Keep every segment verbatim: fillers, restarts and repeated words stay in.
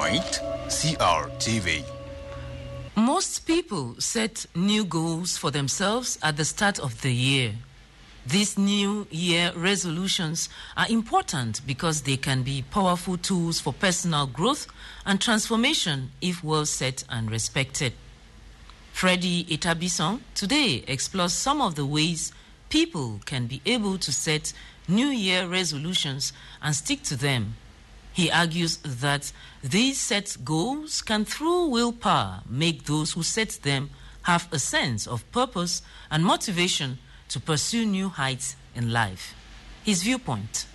point, C R T V. Most people set new goals for themselves at the start of the year. These new year resolutions are important because they can be powerful tools for personal growth and transformation if well set and respected. Freddie Etabisong today explores some of the ways people can be able to set new year resolutions and stick to them. He argues that these set goals can, through willpower, make those who set them have a sense of purpose and motivation to pursue new heights in life. His viewpoint.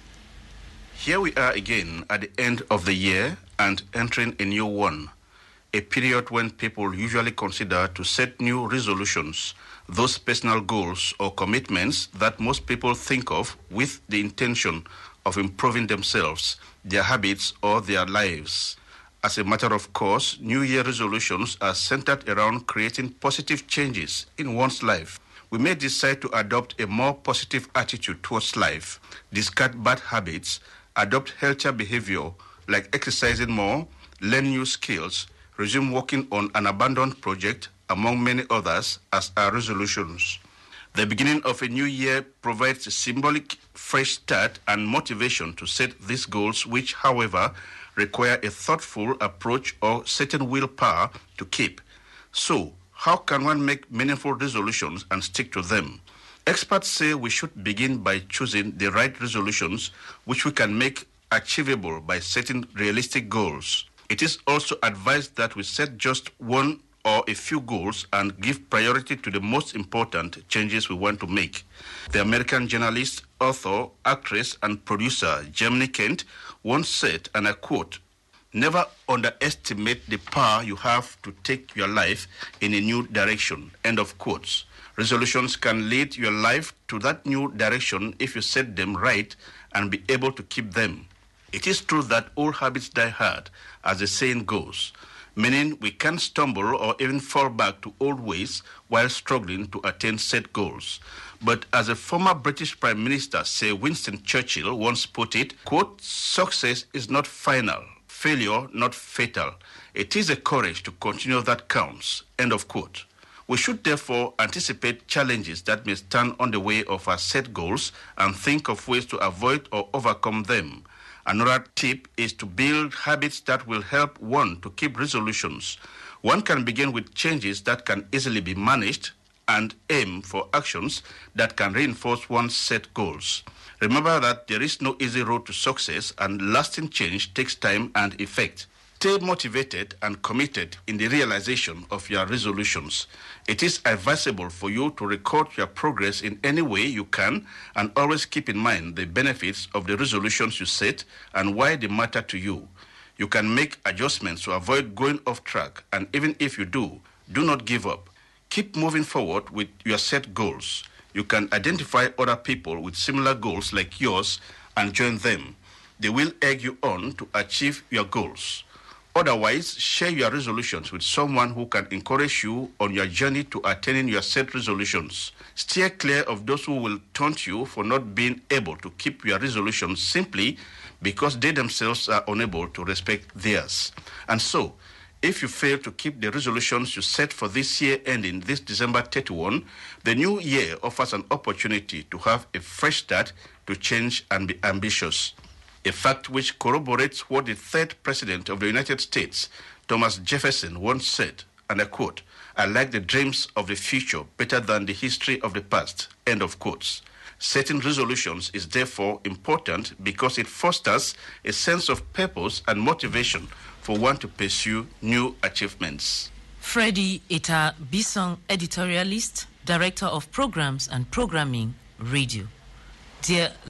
Here we are again at the end of the year and entering a new one, a period when people usually consider to set new resolutions, those personal goals or commitments that most people think of with the intention of improving themselves, their habits, or their lives. As a matter of course, New Year resolutions are centered around creating positive changes in one's life. We may decide to adopt a more positive attitude towards life, discard bad habits, adopt healthier behavior like exercising more, learn new skills, resume working on an abandoned project, among many others, as our resolutions. The beginning of a new year provides a symbolic fresh start and motivation to set these goals, which, however, require a thoughtful approach or certain willpower to keep. So, how can one make meaningful resolutions and stick to them? Experts say we should begin by choosing the right resolutions, which we can make achievable by setting realistic goals. It is also advised that we set just one or a few goals and give priority to the most important changes we want to make. The American journalist, author, actress, and producer Gemini Kent once said, and I quote, "Never underestimate the power you have to take your life in a new direction." End of quotes. Resolutions can lead your life to that new direction if you set them right and be able to keep them. It is true that old habits die hard, as the saying goes, meaning we can stumble or even fall back to old ways while struggling to attain set goals. But as a former British Prime Minister, Sir Winston Churchill, once put it, quote, "Success is not final, failure not fatal. It is the courage to continue that counts." End of quote. We should therefore anticipate challenges that may stand on the way of our set goals and think of ways to avoid or overcome them. Another tip is to build habits that will help one to keep resolutions. One can begin with changes that can easily be managed and aim for actions that can reinforce one's set goals. Remember that there is no easy road to success, and lasting change takes time and effect. Stay motivated and committed in the realization of your resolutions. It is advisable for you to record your progress in any way you can, and always keep in mind the benefits of the resolutions you set and why they matter to you. You can make adjustments to avoid going off track, and even if you do, do not give up. Keep moving forward with your set goals. You can identify other people with similar goals like yours and join them. They will egg you on to achieve your goals. Otherwise, share your resolutions with someone who can encourage you on your journey to attaining your set resolutions. Steer clear of those who will taunt you for not being able to keep your resolutions simply because they themselves are unable to respect theirs. And so, if you fail to keep the resolutions you set for this year ending this December thirty-first, the new year offers an opportunity to have a fresh start, to change and be ambitious. A fact which corroborates what the third president of the United States, Thomas Jefferson, once said, and I quote, "I like the dreams of the future better than the history of the past." End of quotes. Setting resolutions is therefore important because it fosters a sense of purpose and motivation for one to pursue new achievements. Freddie Etabisong, editorialist, director of programs and programming, radio. Dear